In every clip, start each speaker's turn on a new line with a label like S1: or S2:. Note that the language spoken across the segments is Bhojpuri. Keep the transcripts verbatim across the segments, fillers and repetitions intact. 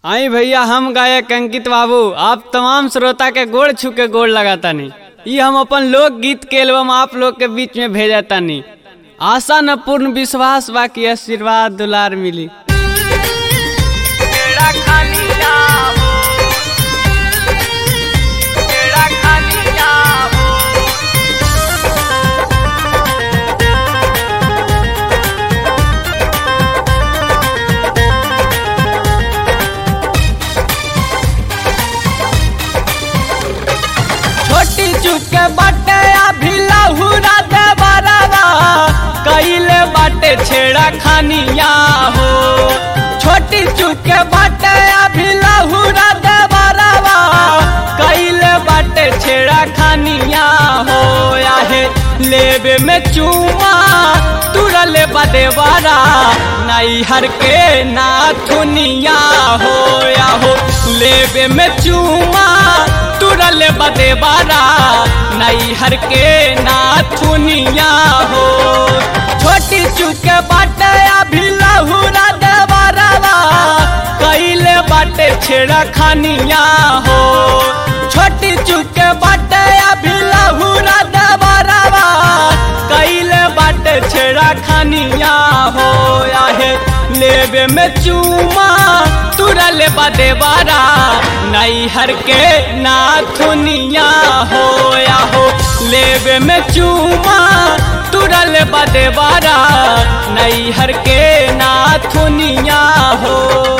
S1: आई भैया, हम गायक अंकित बाबू आप तमाम श्रोता के गोड़ छू के गोड़ लगातानी। ई हम अपन लोक गीत के एल्बम आप लोग के बीच में भेजतानी। आशा न पूर्ण विश्वास बा कि आशीर्वाद दुलार मिली। छोटी चुके बाटे अभी लहुरा दे बरावा कइले बाटे छेड़ा खानिया हो। छोटी चुके बाटे अभी लहुरा दे बरावा कइले बाटे छेड़ा खानिया हो। आहे लेबे में चूमा तुरले बदे बारा नई हर के नाथुनिया हो। आहो लेबे में चूमा तुरले बदे बारा नई हर के नाथुनिया हो। छोटी चुके बाटे अभी लहुरा दे बरावा कइले बाटे छेड़ा खानिया हो। छोटी चुके बाटे अभी लहुरा दे बरावा कइले बाटे छेड़ा खानिया हो। आहे लेबे में चूमा तुरले बदे बारा नई हर के नाथुनिया हो। आहो लेबे में चूमा तुरले बदे बारा नई हर के नाथुनिया हो।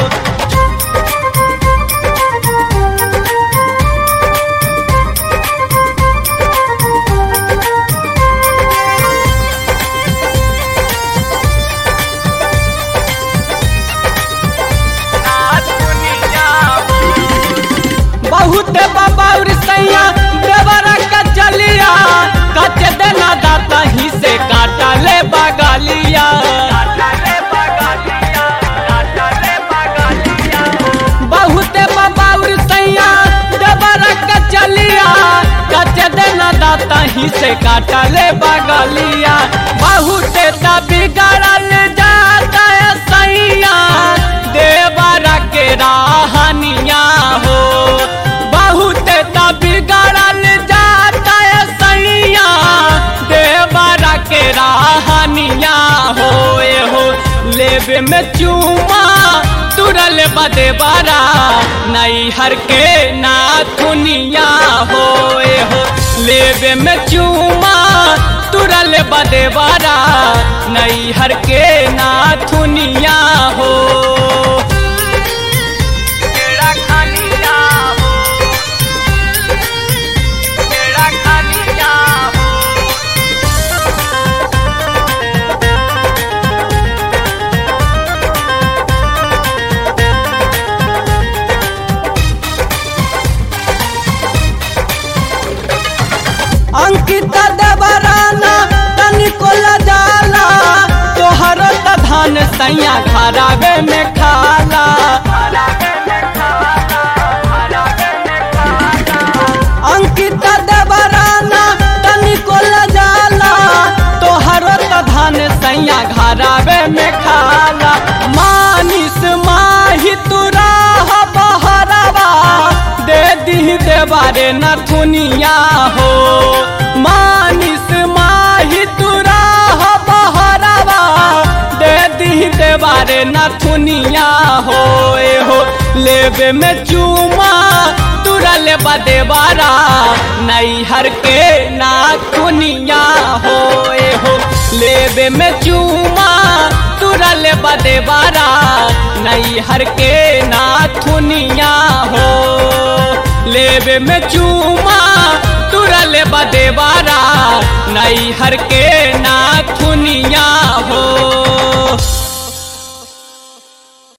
S1: बहुत बाबाउर सैया देवरा का चलिया कच देना दाता ही से काटा ले बगालिया। बहुत बाबाउर सैया देवरा का चलिया कच देना दाता ही से काटा ले बगालिया। बहुत बिगड़ल जाता है सैया देवरा के राहनिया हो। बिगड़ल जाता है सैया देवरा के राहनिया हो। हो लेबे में चूमा तुरल बदे बारा नई हर के नाथुनिया हो। हो लेबे में चूमा तुरल बदे बारा नई हर के नाथुनिया हो। अंकित देवराना तनिको लजाला तोहर त धान सैया घरावे में खाला। अंकित देवराना तनिको लजाला तोहर त धान सैया घरावे में खाला। मानिस माही तुरा बहरावा दे दी देवारे नथुनिया हो। मानिस माही तुरा बहरावा दे दी देवारे नथुनिया हो। हो लेबे में चूमा तुरल बदे बारा नई हर के नाथुनिया हो। हो लेबे में चूमा तुरल बदे बारा नई हर के नाथुनिया हो। लेबे में चूमा तुरल बदे बारा नई हर के नाथुनिया हो।